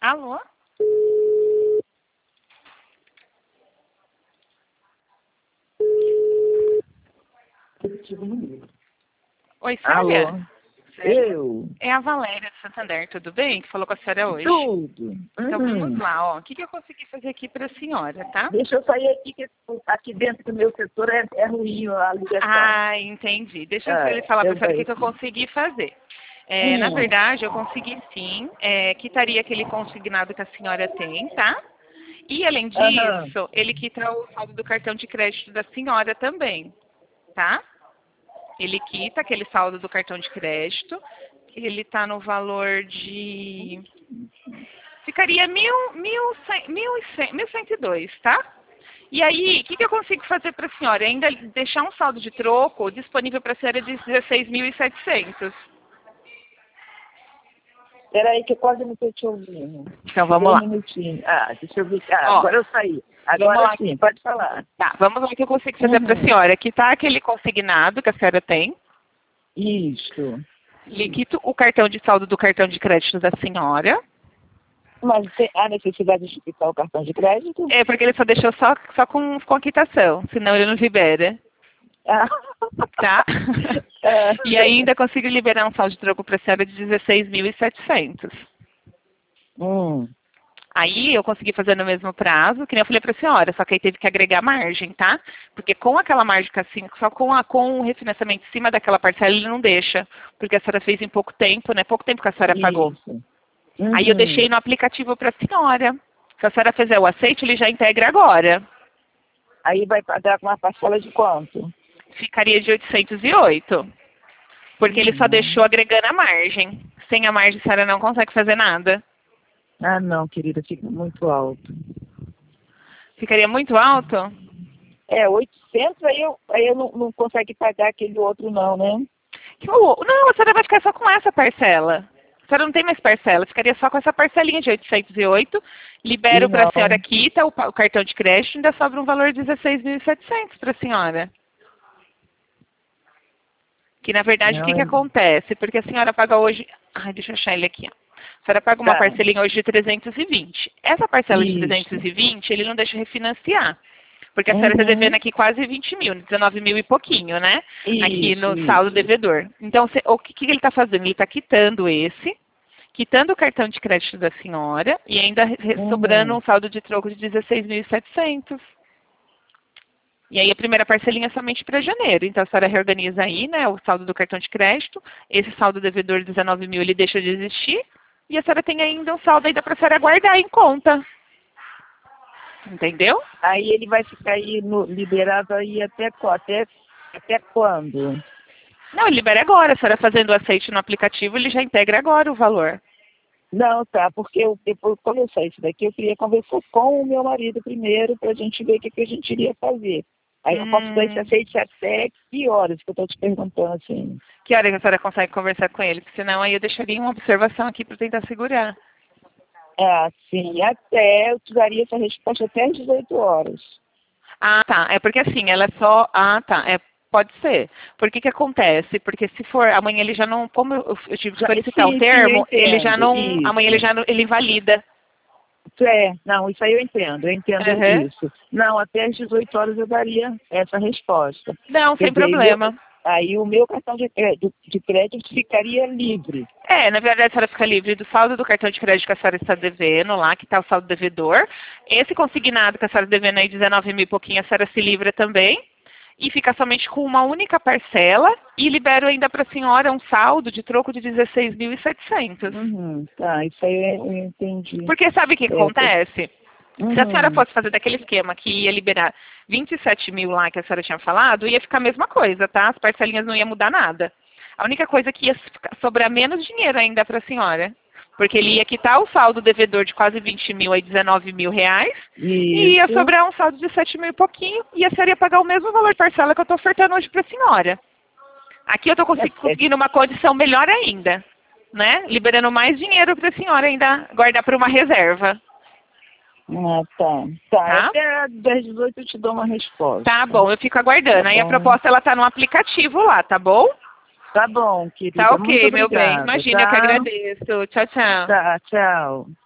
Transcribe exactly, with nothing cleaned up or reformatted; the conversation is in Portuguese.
Alô? Oi, Célia? Alô? Célia? Eu? É a Valéria de Santander, tudo bem? Que falou com a senhora hoje. Tudo. Então Uhum. vamos lá, ó. O que, que eu consegui fazer aqui para a senhora, tá? Deixa eu sair aqui, que aqui dentro do meu setor é, é ruim a ligação. Ah, entendi. Deixa eu Ah, ele falar para a eu senhora o que, vejo. que eu consegui fazer. É, na Hum. verdade, eu consegui sim, é, quitaria aquele consignado que a senhora tem, tá? E além Aham. disso, ele quita o saldo do cartão de crédito da senhora também, tá? Ele quita aquele saldo do cartão de crédito. Ele está no valor de... Ficaria mil, mil, cem, mil, e cem, mil cento e dois, tá? E aí, o que, que eu consigo fazer para a senhora? Ainda deixar um saldo de troco disponível para a senhora de dezesseis mil e setecentos. Espera aí que eu quase não estou te ouvindo. Então vamos Só lá. um minutinho. Ah, deixa eu ver. Ah, Ó, agora eu saí. vamos Agora lá. sim, pode falar. Tá, vamos lá o que eu consigo fazer para a Uhum. senhora. Aqui está aquele consignado que a senhora tem. Isso. Liquito o cartão de saldo do cartão de crédito da senhora. Mas tem a necessidade de quitar o cartão de crédito? É porque ele só deixou só, só com, com a quitação, senão ele não libera. Ah. Tá? Ah. E ainda consigo liberar um saldo de troco para a senhora de dezesseis mil e setecentos. Hum. Aí eu consegui fazer no mesmo prazo, que nem eu falei para a senhora, só que aí teve que agregar margem, tá? Porque com aquela margem que assim, só com, a, com o refinanciamento em cima daquela parcela ele não deixa, porque a senhora fez em pouco tempo, né? Pouco tempo que a senhora pagou. Isso. Aí eu Uhum. deixei no aplicativo para a senhora. Se a senhora fizer o aceite, ele já integra agora. Aí vai pagar com uma parcela de quanto? Ficaria de oitocentos e oito. Porque ele só Não. deixou agregando a margem. Sem a margem, a senhora não consegue fazer nada. Ah, não, querida, fica muito alto. Ficaria muito alto? É, oitocentos, aí eu, aí eu não, não consigo pagar aquele outro não, né? Que o- Não, a senhora vai ficar só com essa parcela. A senhora não tem mais parcela, ficaria só com essa parcelinha de oitocentos e oito. Libero E para a não. senhora quita o, pa- o cartão de crédito e ainda sobra um valor de dezesseis mil e setecentos para a senhora. Que na verdade o Não, que, que é... acontece? Porque a senhora paga hoje. Ai, deixa eu achar ele aqui, ó. A senhora paga uma Tá. parcelinha hoje de trezentos e vinte. Essa parcela de Isso. trezentos e vinte, ele não deixa refinanciar. Porque a senhora está Uhum. devendo aqui quase vinte mil, dezenove mil e pouquinho, né? Aqui Isso, no saldo isso. devedor. Então, cê- o que, que ele está fazendo? Ele está quitando esse, quitando o cartão de crédito da senhora e ainda re- sobrando Uhum. um saldo de troco de dezesseis mil e setecentos. E aí a primeira parcelinha é somente para janeiro. Então a senhora reorganiza aí, né, o saldo do cartão de crédito. Esse saldo devedor de dezenove mil ele deixa de existir. E a senhora tem ainda um saldo ainda para a senhora guardar em conta. Entendeu? Aí ele vai ficar aí no, liberado aí até, qu- até, até quando? Não, ele libera agora. A senhora fazendo o aceite no aplicativo, ele já integra agora o valor. Não, tá, porque eu, depois que começar isso daqui, eu queria conversar com o meu marido primeiro para a gente ver o que, que a gente iria fazer. Aí eu posso dar esse Hum, aceite até que horas que eu estou te perguntando assim. que hora que a senhora consegue conversar com ele? Porque senão aí eu deixaria uma observação aqui para tentar segurar. É, sim, até, eu te daria essa resposta até às dezoito horas. Ah, tá. É porque assim, ela é só. Ah, tá. É, pode ser. Por que que acontece? Porque se for amanhã ele já não. Como eu, eu tive que Já, solicitar o sim, sim, eu termo, ele já entendo, não. Amanhã ele isso. já não, ele invalida. É, não, isso aí eu entendo, eu entendo Uhum. isso. Não, até às dezoito horas eu daria essa resposta. Não, Quer sem dizer, meu, problema. aí o meu cartão de crédito, de crédito ficaria livre. É, na verdade a senhora fica livre do saldo do cartão de crédito que a senhora está devendo lá, que está o saldo devedor. Esse consignado que a senhora está devendo aí dezenove mil e pouquinho, a senhora se livra também. E fica somente com uma única parcela e libero ainda para a senhora um saldo de troco de dezesseis mil e setecentos. Uhum, tá, isso aí eu entendi. Porque sabe o que É, tá- acontece? Se a senhora uhum, fosse fazer daquele esquema que ia liberar vinte e sete mil lá que a senhora tinha falado, ia ficar a mesma coisa, tá? As parcelinhas não ia mudar nada. A única coisa é que ia ficar- sobrar menos dinheiro ainda para a senhora. Porque ele ia quitar o saldo devedor de quase vinte mil, aí dezenove mil reais, e ia isso. sobrar um saldo de sete mil e pouquinho, e a senhora ia pagar o mesmo valor de parcela que eu estou ofertando hoje para a senhora. Aqui eu estou É, é, conseguindo uma condição melhor ainda, né? Liberando mais dinheiro para a senhora ainda guardar para uma reserva. ah, tá. Tá, Tá? até às dezoito eu te dou uma resposta. Tá bom, eu fico Tá aguardando. Aí a bom. proposta ela tá no aplicativo lá, tá bom? Tá bom, Tá querida. Muito ok, meu bem. obrigada, Imagina, eu que tá? agradeço. Tchau, tchau. Tá, tchau.